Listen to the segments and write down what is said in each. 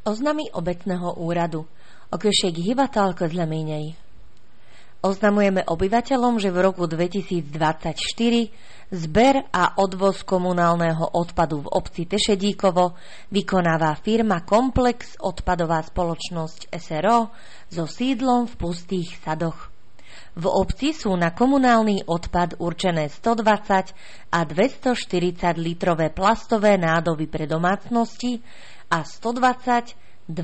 Oznamy obecného úradu. Okresek Hivatal Közleményei. Oznamujeme obyvateľom, že v roku 2024 zber a odvoz komunálneho odpadu v obci Tešedíkovo vykonáva firma Komplex odpadová spoločnosť SRO so sídlom v Pustých Sadoch. V obci sú na komunálny odpad určené 120 a 240 litrové plastové nádoby pre domácnosti a 120,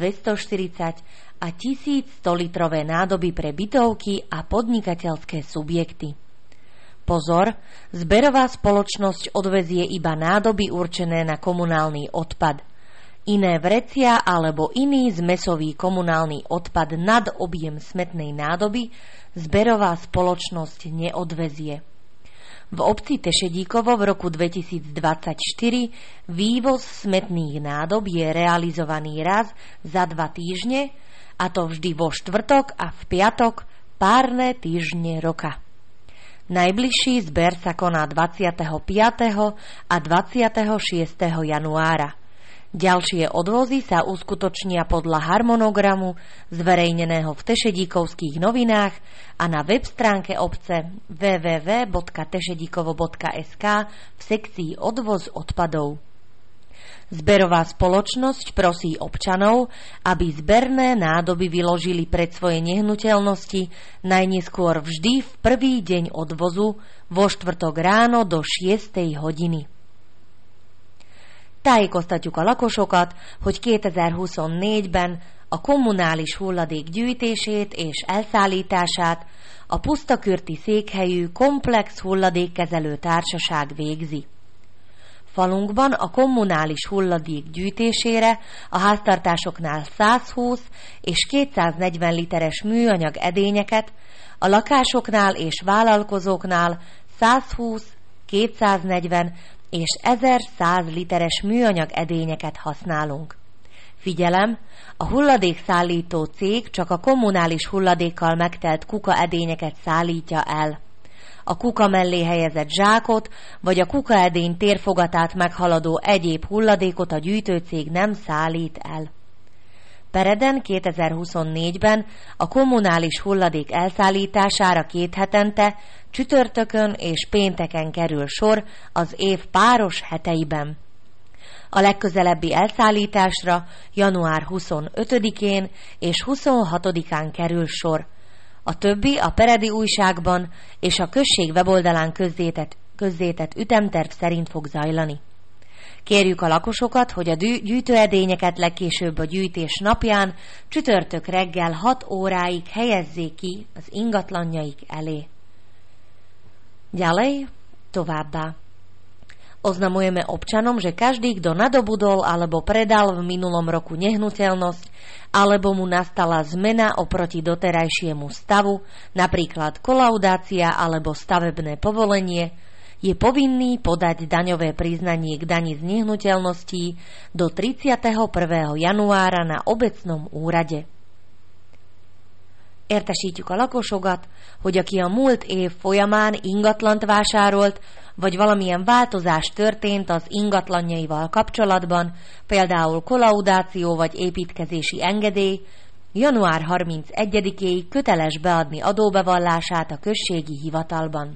240 a 1100 litrové nádoby pre bytovky a podnikateľské subjekty. Pozor, zberová spoločnosť odvezie iba nádoby určené na komunálny odpad. Iné vrecia alebo iný zmesový komunálny odpad nad objem smetnej nádoby zberová spoločnosť neodvezie. V obci Tešedíkovo v roku 2024 vývoz smetných nádob je realizovaný raz za 2 týždne, a to vždy vo štvrtok a v piatok párne týždne roka. Najbližší zber sa koná 25. a 26. januára. Ďalšie odvozy sa uskutočnia podľa harmonogramu zverejneného v Tešedíkovských novinách a na web stránke obce www.tešedíkovo.sk v sekcii Odvoz odpadov. Zberová spoločnosť prosí občanov, aby zberné nádoby vyložili pred svoje nehnuteľnosti najneskôr vždy v prvý deň odvozu vo štvrtok ráno do 6 hodiny. Tájékoztatjuk a lakosokat, hogy 2024-ben a kommunális hulladék gyűjtését és elszállítását a Pusztakürti székhelyű Komplex hulladékkezelő társaság végzi. Falunkban a kommunális hulladék gyűjtésére a háztartásoknál 120 és 240 literes műanyag edényeket, a lakásoknál és vállalkozóknál 120, 240 és 1100 literes műanyag edényeket használunk. Figyelem, a hulladékszállító cég csak a kommunális hulladékkal megtelt kukaedényeket szállítja el. A kuka mellé helyezett zsákot, vagy a kukaedény térfogatát meghaladó egyéb hulladékot a gyűjtőcég nem szállít el. Pereden 2024-ben a kommunális hulladék elszállítására 2 hetente, csütörtökön és pénteken kerül sor az év páros heteiben. A legközelebbi elszállításra január 25-én és 26-án kerül sor. A többi a peredi újságban és a község weboldalán közzétett ütemterv szerint fog zajlani. Kérjük a lakosokat, hogy a gyűjtőedényeket legkésőbb a gyűjtés napján, csütörtök reggel 6 óráig helyezzék ki az ingatlanjaik elé. Ďalej, továbbá. Oznamujeme občanom, že každý, kto nadobudol alebo predal v minulom roku nehnuteľnosť, alebo mu nastala zmena oproti doterajšiemu stavu, napríklad kolaudácia alebo stavebné povolenie, je povinný podať daňové priznanie k dani z nehnuteľností do 31. januára na obecnom úrade. Értesítjük a lakosokat, hogy aki a múlt év folyamán ingatlant vásárolt, vagy valamilyen változás történt az ingatlanjaival kapcsolatban, például kolaudáció vagy építkezési engedély, január 31-éig köteles beadni adóbevallását a községi hivatalban.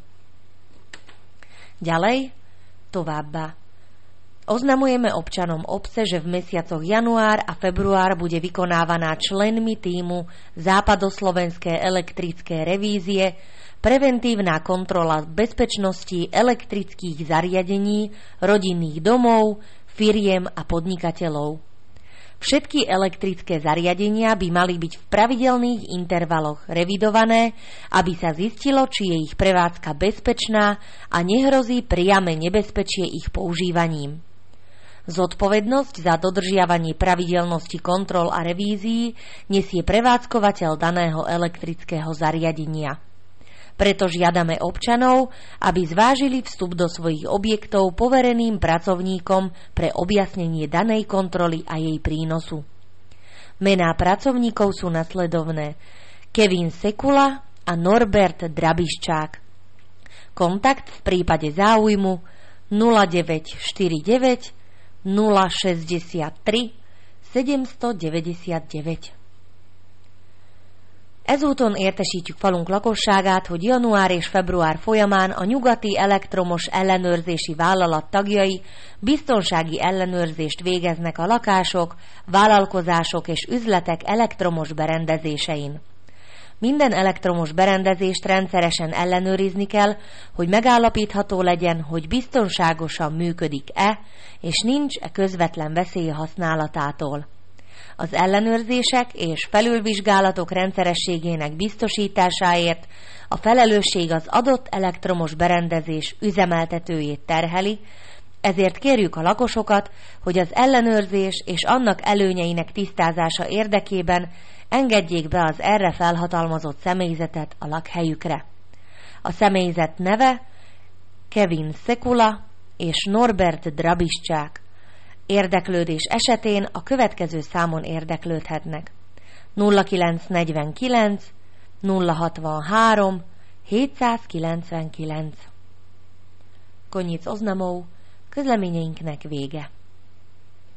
Ďalej, továbbá. Oznamujeme občanom obce, že v mesiacoch január a február bude vykonávaná členmi tímu Západoslovenské elektrické revízie preventívna kontrola bezpečnosti elektrických zariadení, rodinných domov, firiem a podnikateľov. Všetky elektrické zariadenia by mali byť v pravidelných intervaloch revidované, aby sa zistilo, či je ich prevádzka bezpečná a nehrozí priame nebezpečie ich používaním. Zodpovednosť za dodržiavanie pravidelnosti kontrol a revízií nesie prevádzkovateľ daného elektrického zariadenia. Preto žiadame občanov, aby zvážili vstup do svojich objektov povereným pracovníkom pre objasnenie danej kontroly a jej prínosu. Mená pracovníkov sú nasledovné: Kevin Sekula a Norbert Drabiščák. Kontakt v prípade záujmu 0949 063 799. Ezúton értesítjük falunk lakosságát, hogy január és február folyamán a Nyugati Elektromos Ellenőrzési Vállalat tagjai biztonsági ellenőrzést végeznek a lakások, vállalkozások és üzletek elektromos berendezésein. Minden elektromos berendezést rendszeresen ellenőrizni kell, hogy megállapítható legyen, hogy biztonságosan működik-e, és nincs-e közvetlen veszély használatától. Az ellenőrzések és felülvizsgálatok rendszerességének biztosításáért a felelősség az adott elektromos berendezés üzemeltetőjét terheli, ezért kérjük a lakosokat, hogy az ellenőrzés és annak előnyeinek tisztázása érdekében engedjék be az erre felhatalmazott személyzetet a lakhelyükre. A személyzet neve Kevin Sekula és Norbert Drabiszcsák. Érdeklődés esetén a következő számon érdeklődhetnek: 0949 063 799. Konyic oznamó, közleményeinknek vége.